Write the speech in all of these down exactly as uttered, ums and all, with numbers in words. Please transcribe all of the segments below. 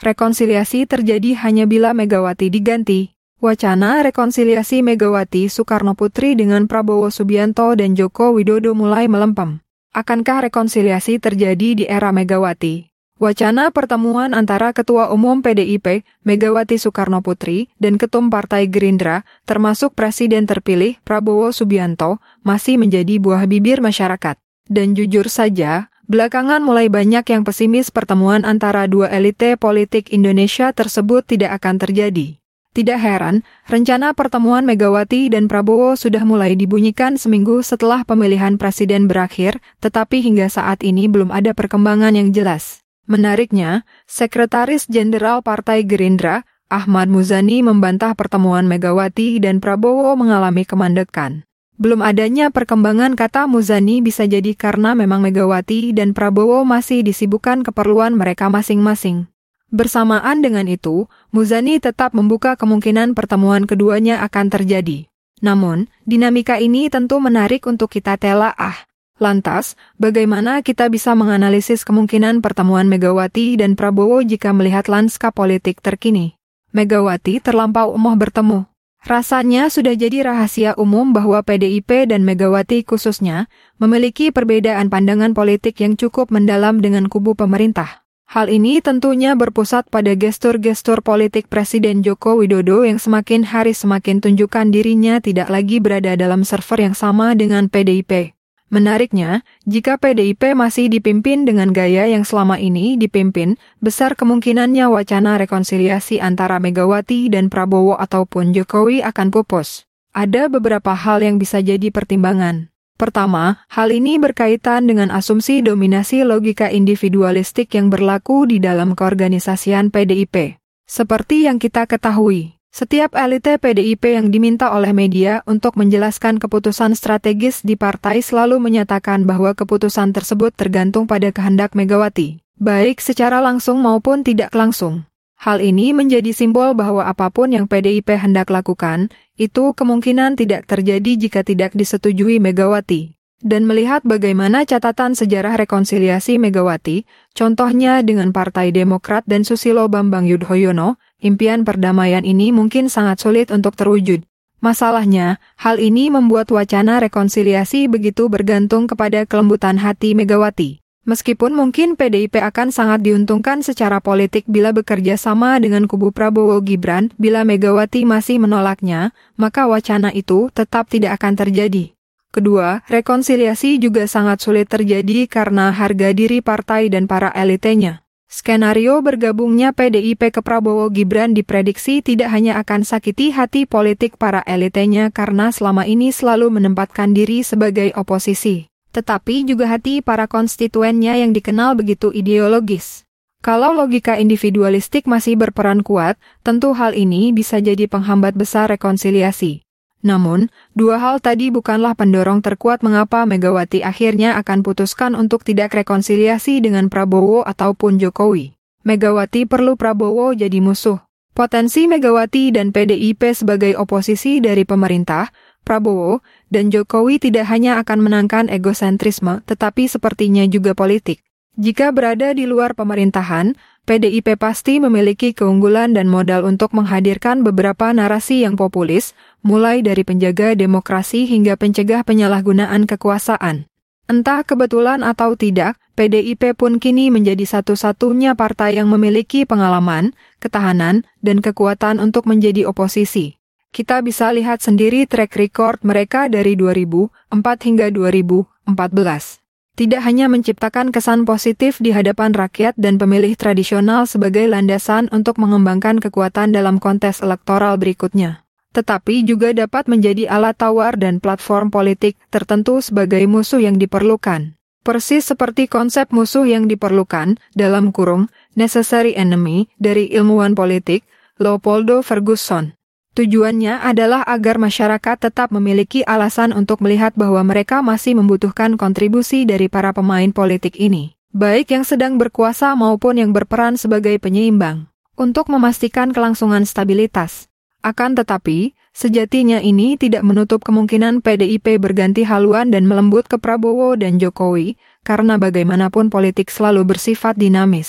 rekonsiliasi terjadi hanya bila Megawati diganti. Wacana rekonsiliasi Megawati Soekarnoputri dengan Prabowo Subianto dan Joko Widodo mulai melempem. Akankah rekonsiliasi terjadi di era Megawati? Wacana pertemuan antara Ketua Umum P D I P, Megawati Soekarnoputri, dan Ketum Partai Gerindra, termasuk Presiden terpilih Prabowo Subianto, masih menjadi buah bibir masyarakat. Dan jujur saja, belakangan mulai banyak yang pesimis pertemuan antara dua elite politik Indonesia tersebut tidak akan terjadi. Tidak heran, rencana pertemuan Megawati dan Prabowo sudah mulai dibunyikan seminggu setelah pemilihan presiden berakhir, tetapi hingga saat ini belum ada perkembangan yang jelas. Menariknya, Sekretaris Jenderal Partai Gerindra, Ahmad Muzani membantah pertemuan Megawati dan Prabowo mengalami kemandekan. Belum adanya perkembangan, kata Muzani, bisa jadi karena memang Megawati dan Prabowo masih disibukkan keperluan mereka masing-masing. Bersamaan dengan itu, Muzani tetap membuka kemungkinan pertemuan keduanya akan terjadi. Namun, dinamika ini tentu menarik untuk kita telaah. Lantas, bagaimana kita bisa menganalisis kemungkinan pertemuan Megawati dan Prabowo jika melihat lanskap politik terkini? Megawati terlampau emoh bertemu. Rasanya sudah jadi rahasia umum bahwa P D I P dan Megawati khususnya memiliki perbedaan pandangan politik yang cukup mendalam dengan kubu pemerintah. Hal ini tentunya berpusat pada gestur-gestur politik Presiden Joko Widodo yang semakin hari semakin tunjukkan dirinya tidak lagi berada dalam server yang sama dengan P D I P. Menariknya, jika P D I P masih dipimpin dengan gaya yang selama ini dipimpin, besar kemungkinannya wacana rekonsiliasi antara Megawati dan Prabowo ataupun Jokowi akan pupus. Ada beberapa hal yang bisa jadi pertimbangan. Pertama, hal ini berkaitan dengan asumsi dominasi logika individualistik yang berlaku di dalam keorganisasian P D I P. Seperti yang kita ketahui, setiap elite P D I P yang diminta oleh media untuk menjelaskan keputusan strategis di partai selalu menyatakan bahwa keputusan tersebut tergantung pada kehendak Megawati, baik secara langsung maupun tidak langsung. Hal ini menjadi simbol bahwa apapun yang P D I P hendak lakukan, itu kemungkinan tidak terjadi jika tidak disetujui Megawati. Dan melihat bagaimana catatan sejarah rekonsiliasi Megawati, contohnya dengan Partai Demokrat dan Susilo Bambang Yudhoyono, impian perdamaian ini mungkin sangat sulit untuk terwujud. Masalahnya, hal ini membuat wacana rekonsiliasi begitu bergantung kepada kelembutan hati Megawati. Meskipun mungkin P D I P akan sangat diuntungkan secara politik bila bekerja sama dengan kubu Prabowo Gibran, bila Megawati masih menolaknya, maka wacana itu tetap tidak akan terjadi. Kedua, rekonsiliasi juga sangat sulit terjadi karena harga diri partai dan para elitenya. Skenario bergabungnya P D I P ke Prabowo Gibran diprediksi tidak hanya akan sakiti hati politik para elitenya karena selama ini selalu menempatkan diri sebagai oposisi, tetapi juga hati para konstituennya yang dikenal begitu ideologis. Kalau logika individualistik masih berperan kuat, tentu hal ini bisa jadi penghambat besar rekonsiliasi. Namun, dua hal tadi bukanlah pendorong terkuat mengapa Megawati akhirnya akan putuskan untuk tidak rekonsiliasi dengan Prabowo ataupun Jokowi. Megawati perlu Prabowo jadi musuh. Potensi Megawati dan P D I P sebagai oposisi dari pemerintah, Prabowo, dan Jokowi tidak hanya akan menangkan egosentrisme, tetapi sepertinya juga politik. Jika berada di luar pemerintahan, P D I P pasti memiliki keunggulan dan modal untuk menghadirkan beberapa narasi yang populis, mulai dari penjaga demokrasi hingga pencegah penyalahgunaan kekuasaan. Entah kebetulan atau tidak, P D I P pun kini menjadi satu-satunya partai yang memiliki pengalaman, ketahanan, dan kekuatan untuk menjadi oposisi. Kita bisa lihat sendiri track record mereka dari dua ribu empat hingga dua ribu empat belas. Tidak hanya menciptakan kesan positif di hadapan rakyat dan pemilih tradisional sebagai landasan untuk mengembangkan kekuatan dalam kontes elektoral berikutnya, tetapi juga dapat menjadi alat tawar dan platform politik tertentu sebagai musuh yang diperlukan. Persis seperti konsep musuh yang diperlukan, dalam kurung, necessary enemy, dari ilmuwan politik, Leopoldo Ferguson. Tujuannya adalah agar masyarakat tetap memiliki alasan untuk melihat bahwa mereka masih membutuhkan kontribusi dari para pemain politik ini, baik yang sedang berkuasa maupun yang berperan sebagai penyeimbang, untuk memastikan kelangsungan stabilitas. Akan tetapi, sejatinya ini tidak menutup kemungkinan P D I P berganti haluan dan melembut ke Prabowo dan Jokowi, karena bagaimanapun politik selalu bersifat dinamis.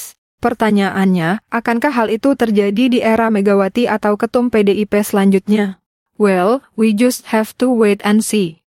Pertanyaannya, akankah hal itu terjadi di era Megawati atau Ketum P D I P selanjutnya? Well, we just have to wait and see.